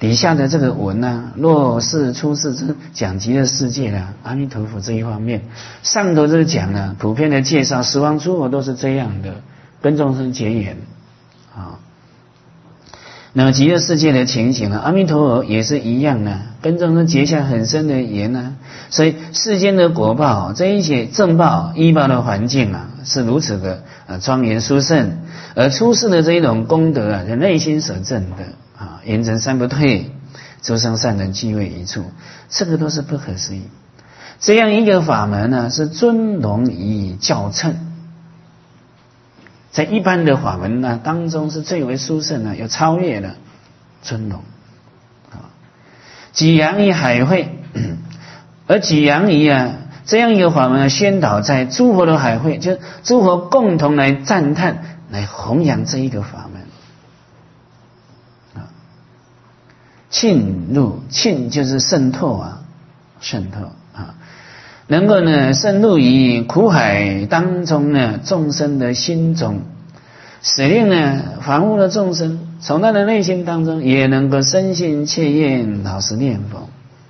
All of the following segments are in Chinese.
底下的这个文啊，若是出世之讲极乐世界啊，阿弥陀佛这一方面，上头这讲啊，普遍的介绍十方诸佛都是这样的，跟众生结缘啊。那么极乐世界的情形呢，阿弥陀佛也是一样的，跟众生结下很深的缘啊。所以世间的果报，这一切正报、依报的环境啊，是如此的庄严殊胜，而出世的这一种功德啊，是内心所证的啊，圆成三不退，诸生善人俱会一处，这个都是不可思议。这样一个法门呢，是尊荣于教称，在一般的法门呢当中是最为殊胜的，有超越了尊荣啊，举扬于海会，而举扬于这样一个法门宣导在诸佛的海会，就诸佛共同来赞叹、来弘扬这一个法门啊。沁入，沁就是渗透啊，渗透啊，能够呢深入于苦海当中呢众生的心中，使令呢凡夫的众生从他的内心当中也能够深信切愿，老实念佛。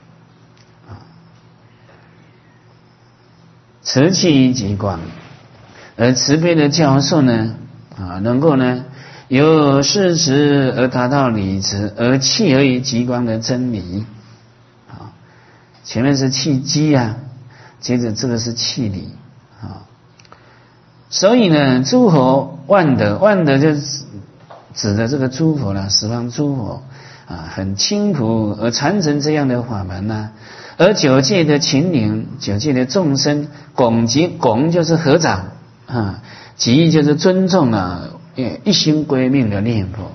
慈气极光，而慈悲的教授呢能够呢由事实而达到理智，而契合于极光的真理啊。前面是契机啊，接着这个是契理啊。所以呢，诸佛万德，万德就指的这个诸佛了，十方诸佛啊，很清朴而传承这样的法门啊。而九界的秦灵，九界的众生，拱极，拱就是合掌啊，极就是尊重啊，一心归命的念佛。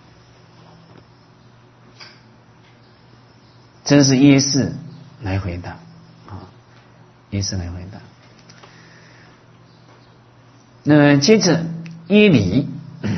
这是耶释来回答啊，耶释来回答。那么接着耶理，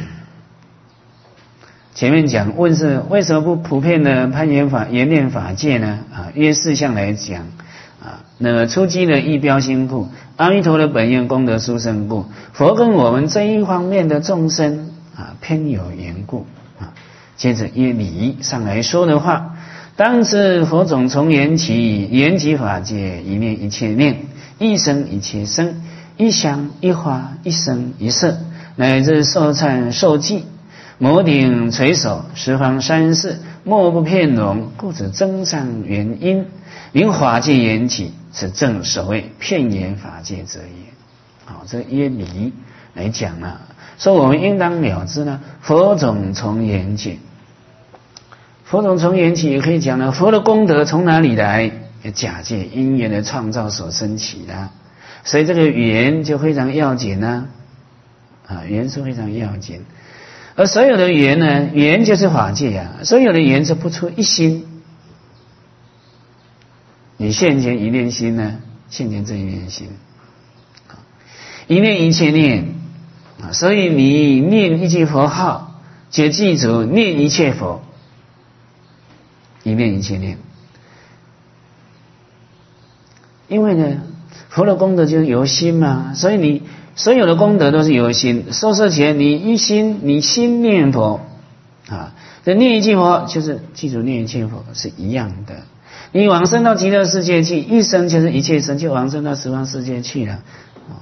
前面讲问是为什么不普遍的攀缘法、圆念法界呢？啊，约四项来讲啊，那么初机的意标心故，阿弥陀的本愿功德殊胜故，佛跟我们这一方面的众生啊偏有缘故啊。接着耶理上来说的话，当知佛种从缘起，缘起法界，一念一切念，一生一切生，一香一花，一声一色，乃至受忏受记。摩顶垂手，十方三世，莫不遍容，故此增上原因，名法界缘起，此正所谓遍圆法界者也。好，这耶理来讲啊，说我们应当了知呢，佛种从缘起，佛种从缘起也可以讲呢，佛的功德从哪里来？假借因缘的创造所生起的，所以这个缘就非常要紧啊，缘是非常要紧。而所有的缘呢，缘就是法界啊，所有的缘是不出一心。你现前一念心呢，现前这一念心，一念一切念啊，所以你念一句佛号，就记住念一切佛，一念一切念。因为呢，佛的功德就是由心嘛，所以你所有的功德都是由心。受摄前你一心，你心念佛啊，这念一句佛就是记住念一切佛是一样的。你往生到极乐世界去，一生就是一切生，就往生到十方世界去了。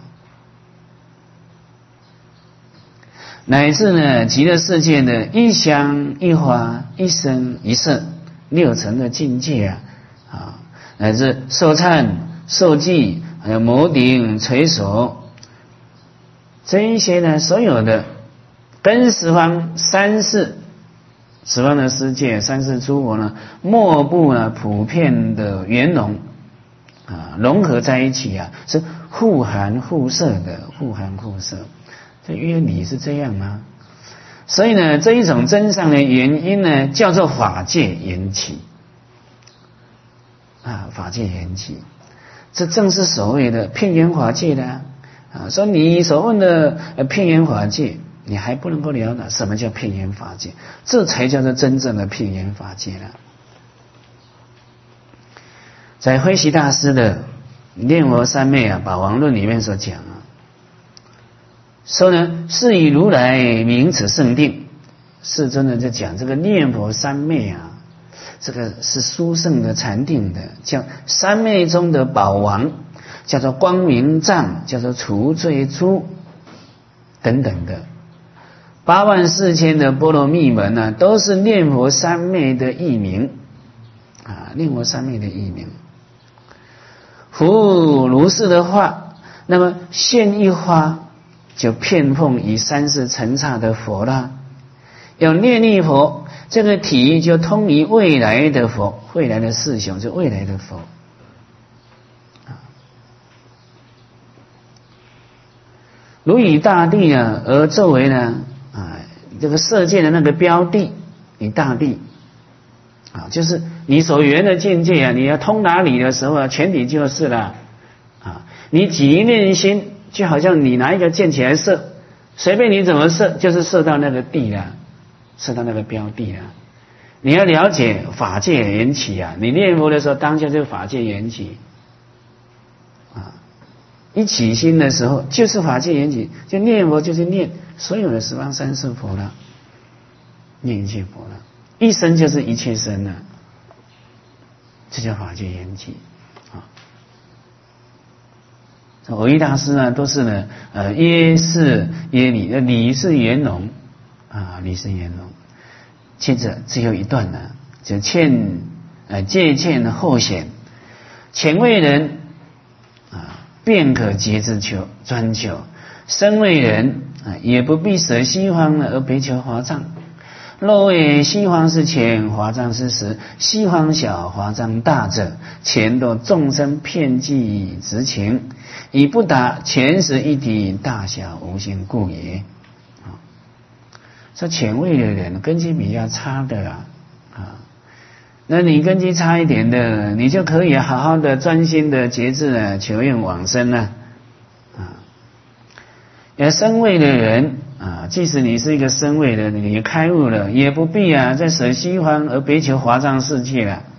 乃至呢，极乐世界的一香一花一声一色六层的境界啊，乃至受忏受记，还有摩顶垂手，这一些呢，所有的跟十方三世、十方的世界、三世诸佛呢，莫不呢普遍的圆融啊，融合在一起啊，是互含互摄的，互含互摄。这约理是这样啊，所以呢，这一种真相的原因呢，叫做法界缘起啊，法界缘起，这正是所谓的遍圆法界的啊。说你所问的遍圆法界，你还不能够了解什么叫遍圆法界，这才叫做真正的遍圆法界了。在慧悉大师的《念佛三昧宝王论》里面所讲啊，说呢，是以如来名此圣定，世尊呢就讲这个念佛三昧啊， 这个是殊胜的禅定的，叫三昧中的宝王，叫做光明藏，叫做除罪珠等等的。84000的波罗蜜门呢，都是念佛三昧的译名啊，念佛三昧的译名。复如是的话，那么现一花就遍奉以三世尘刹的佛啦。有念力佛，这个体就通于未来的佛，未来的世雄就未来的佛。如以大地呢，而作为呢这个射箭的那个标的，以大地就是你所缘的境界啊，你要通哪里的时候啊，全体就是了你起一念心，就好像你拿一个箭起来射，随便你怎么射，就是射到那个地了，射到那个标的了。你要了解法界缘起啊，你念佛的时候，当下就是法界缘起一起心的时候就是法界缘起，就念佛就是念所有的十方三世佛了，念一切佛了，一生就是一切生了，这叫法界缘起蕅益大师呢，都是呢耶是耶理，理是圆融理是圆融。接着最后一段呢，就借欠后显，前位人便可竭之求专求，身为人也不必舍西方而别求华藏。若谓西方是浅，华藏是实，西方小，华藏大者，前度众生遍计执情，以不达前实一体，大小无形故也。说浅位的人根基比较差的那你根基差一点的，你就可以好好的专心的节制求愿往生身位的人即使你是一个身位的，你开悟了，也不必再舍西方而别求华藏世界了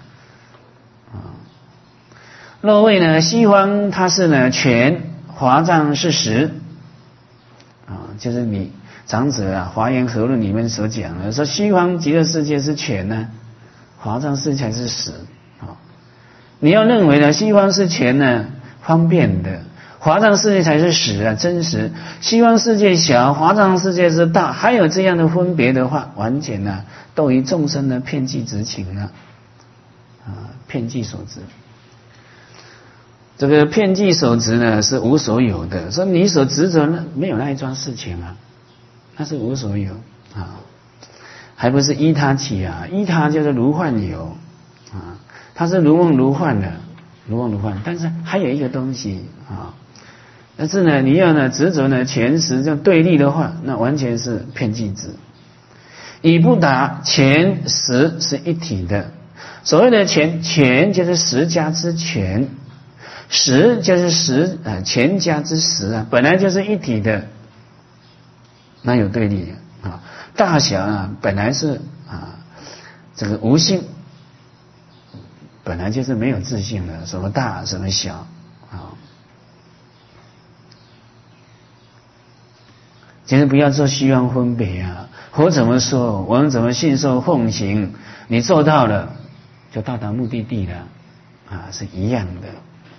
若谓呢，西方它是呢全，华藏是实就是你长者华严和论里面所讲的，说西方极乐世界是全呢，华藏世界才是实你要认为呢西方是全呢，方便的，华藏世界才是实真实，西方世界小，华藏世界是大，还有这样的分别的话，完全都以众生的遍计执情了遍计所执。这个遍计所执呢是无所有的，说你所执着呢没有那一桩事情那是无所有还不是依他起依他就是如幻有它是如梦如幻的，如梦如幻，但是还有一个东西但是呢你要呢执着呢前实这样对立的话，那完全是遍计执。以不达前实是一体的，所谓的前就是实家之全，实就是实全家之实本来就是一体的，那有对立大小本来是这个无性，本来就是没有自性的，什么大什么小其实不要做虚妄分别佛怎么说，我们怎么信受奉行，你做到了就到达目的地了是一样的。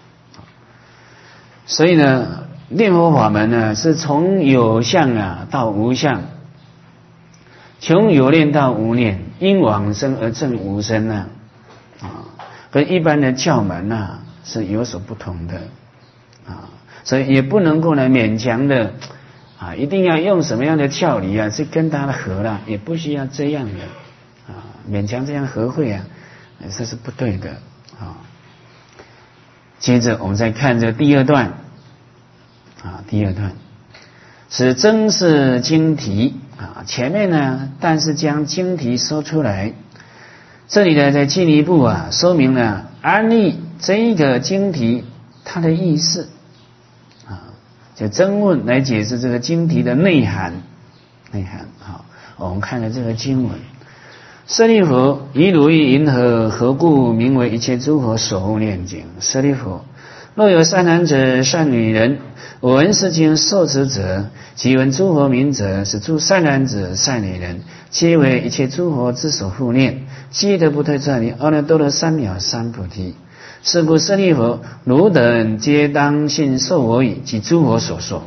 所以呢念佛法门呢是从有相到无相，从有念到无念，因往生而证无生跟一般的教门是有所不同的所以也不能够呢勉强的一定要用什么样的教理去跟他合了，也不需要这样的勉强这样合会这是不对的接着我们再看这第二段第二段是真是经题前面呢但是将经题说出来，这里呢再进一步说明了安立这一个经题它的意思就真问来解释这个经题的内涵我们看了这个经文，舍利弗，以汝意云何？何故名为一切诸佛所护念经？舍利弗， 若有善男子、善女人，闻是经受持者，即闻诸佛名者，是诸善男子、善女人，皆为一切诸佛之所护念，积德不退转离，阿耨多罗三藐三菩提。是故舍利弗，汝等皆当信受我语，即诸佛所说。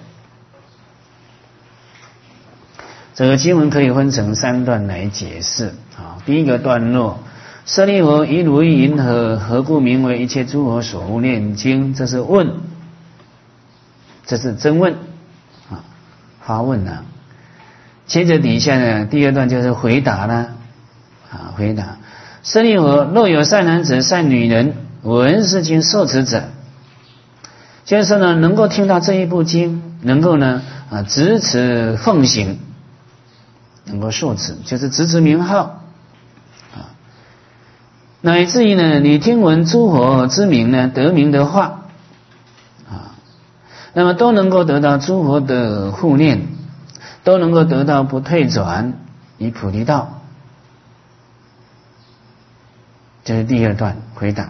这个经文可以分成3段来解释。第一个段落，舍利弗，以汝意云何？何故名为一切诸佛所护念经？这是问，这是真问发问啊。接着底下呢，第2段就是回答啦回答。舍利弗，若有善男子、善女人，闻是经受持者，就是说呢，能够听到这一部经，能够呢执持奉行，能够受持，就是执持名号乃至于呢，你听闻诸佛之名呢，得名的话那么都能够得到诸佛的护念，都能够得到不退转于菩提道。这是第2段回答。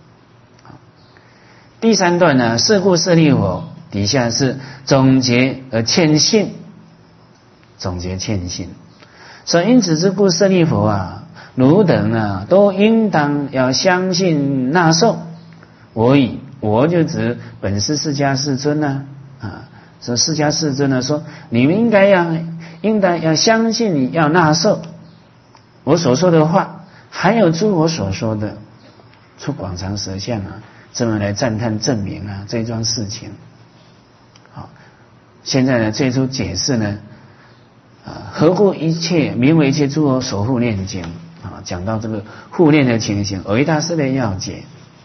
第3段呢，是故舍利弗，底下是总结而谦信，总结谦信。所以因此之故，舍利弗汝等都应当要相信纳受我语。我就指本师释迦世尊说释迦世尊说你们应当要相信，要纳受我所说的话，还有诸佛所说的出广长舌相这么来赞叹证明这桩事情。好，现在呢这出解释呢何故一切名为一切诸佛所护念经讲到这个护念的情形，维大师的要解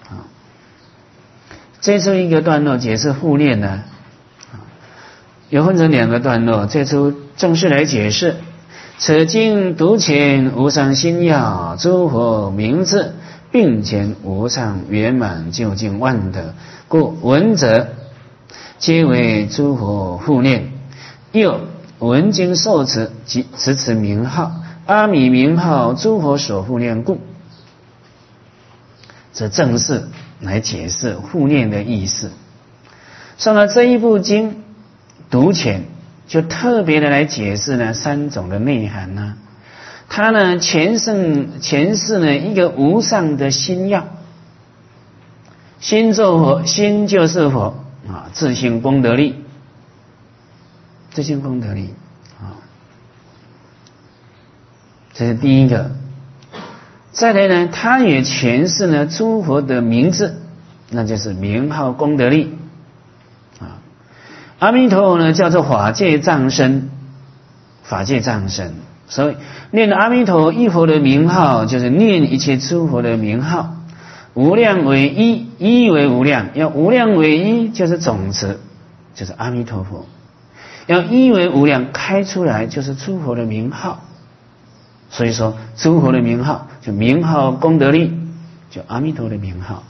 这出一个段落解释护念呢有分成2个段落。这出正式来解释，此经独浅无上心要，诸佛名字并前无上圆满究竟万德，故闻者皆为诸佛护念。又闻经受持及持此名号，阿弥名号诸佛所护念故。这正是来解释护念的意思。所以呢，这一部经独浅，就特别的来解释呢3种的内涵它呢诠释呢一个无上的心要，心作佛，心就是佛自性功德力，自性功德力这是第一个。再来呢，它也诠释呢诸佛的名字，那就是名号功德力阿弥陀佛呢叫做法界藏身，法界藏身，所以念阿弥陀一佛的名号，就是念一切诸佛的名号。无量为一，一为无量，要无量为一，就是总持，就是阿弥陀佛；要一为无量，开出来就是诸佛的名号。所以说诸佛的名号就名号功德力，就阿弥陀的名号，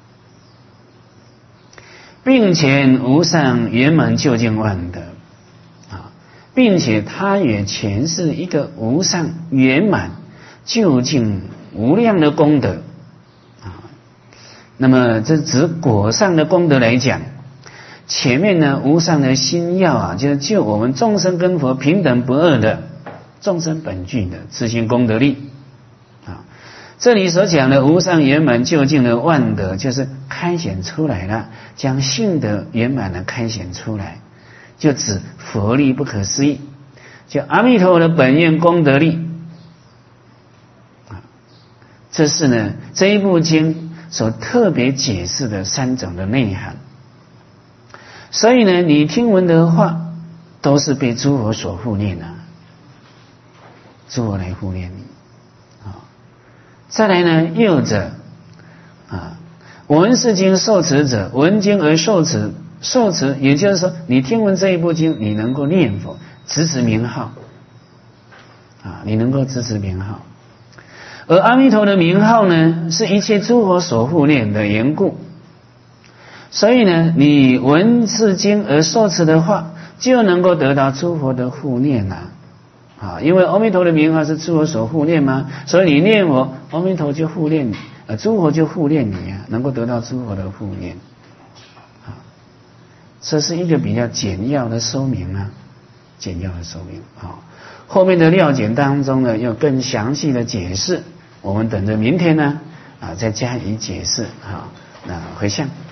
并且无上圆满究竟万德并且它也诠释一个无上圆满究竟无量的功德那么这指果上的功德来讲，前面呢无上的心要就是就我们众生跟佛平等不二的众生本具的自性功德力这里所讲的无上圆满究竟的万德，就是开显出来了，将性德圆满的开显出来，就指佛力不可思议，就阿弥陀佛的本愿功德力这是呢这一部经所特别解释的3种的内涵。所以呢你听闻的话都是被诸佛所护念诸佛来护念你再来呢又者闻是经受持者，闻经而受持，受持也就是说你听闻这一部经，你能够念佛执持名号你能够执持名号。而阿弥陀的名号呢是一切诸佛所护念的缘故，所以呢你闻是经而受持的话，就能够得到诸佛的护念因为阿弥陀的名号是诸佛所护念嘛，所以你念佛，阿弥陀就护念你，诸佛就护念你能够得到诸佛的护念这是一个比较简要的说明啊，简要的说明啊。后面的料简当中呢，有更详细的解释，我们等着明天呢再加以解释啊。那回向。